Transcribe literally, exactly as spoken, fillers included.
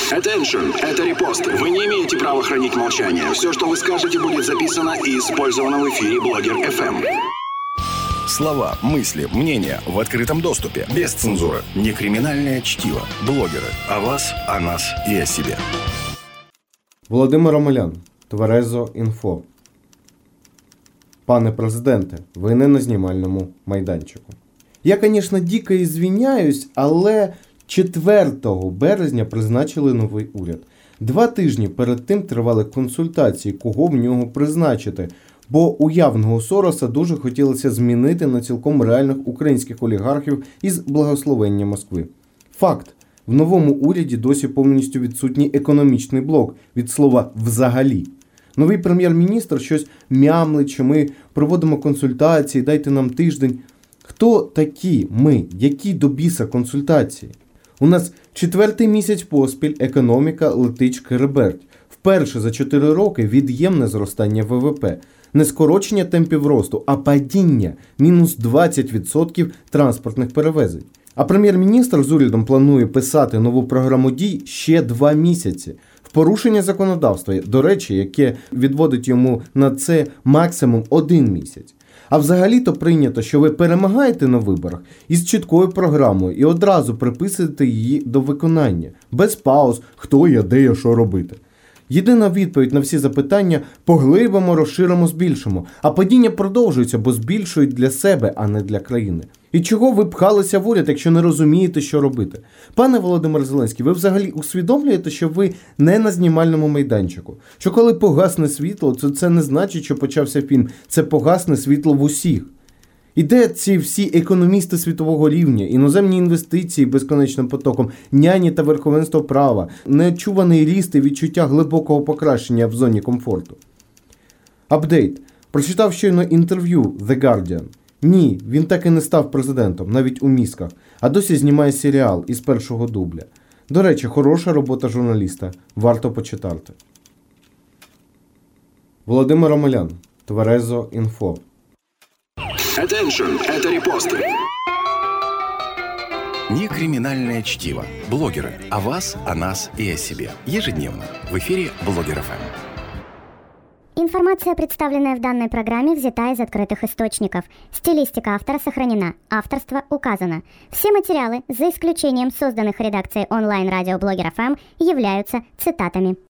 Attention, это репост. Вы не имеете права хранить молчание. Все, что вы скажете, будет записано и использовано в эфире Блогер эф эм. Слова, мысли, мнения в открытом доступе. Без цензуры. Не криминальное чтиво. Блогеры. О вас, о нас и о себе. Володимир Омелян. Тверезо інфо. Пане президенте, ви не на знімальному майданчику. Я, звісно, дико ізвиняюсь, але четвертого березня призначили новий уряд. Два тижні перед тим тривали консультації, кого в нього призначити. Бо у явного Сороса дуже хотілося змінити на цілком реальних українських олігархів із благословення Москви. Факт. В новому уряді досі повністю відсутній економічний блок, від слова «взагалі». Новий прем'єр-міністр щось мямлить, що ми проводимо консультації, дайте нам тиждень. Хто такі ми? Які до біса консультації? У нас четвертий місяць поспіль економіка летить шкереберть. Вперше за чотири роки від'ємне зростання ве ве пе. Не скорочення темпів росту, а падіння – мінус двадцять відсотків транспортних перевезень. А прем'єр-міністр з урядом планує писати нову програму дій ще два місяці. В порушення законодавства, до речі, яке відводить йому на це максимум один місяць. А взагалі-то прийнято, що ви перемагаєте на виборах із чіткою програмою і одразу приписуєте її до виконання. Без пауз, хто я, де я, що робити. Єдина відповідь на всі запитання – поглибимо, розширимо, збільшимо. А падіння продовжується, бо збільшують для себе, а не для країни. І чого ви пхалися в уряд, якщо не розумієте, що робити? Пане Володимир Зеленський, ви взагалі усвідомлюєте, що ви не на знімальному майданчику? Що коли погасне світло, то це не значить, що почався фільм. Це погасне світло в усіх. І де ці всі економісти світового рівня, іноземні інвестиції безконечним потоком, няні та верховенство права, нечуваний ріст і відчуття глибокого покращення в зоні комфорту? Апдейт. Прочитав щойно інтерв'ю The Guardian. Ні, він так і не став президентом, навіть у мізках, а досі знімає серіал із першого дубля. До речі, хороша робота журналіста, варто почитати. Володимир Омелян. Тверезо інфо. Attention, это репосты. Не криминальное чтиво. Блогеры. О вас, о нас и о себе. Ежедневно. В эфире Блогер эф эм. Информация, представленная в данной программе, взята из открытых источников. Стилистика автора сохранена. Авторство указано. Все материалы, за исключением созданных редакцией онлайн-радио Блогер эф эм, являются цитатами.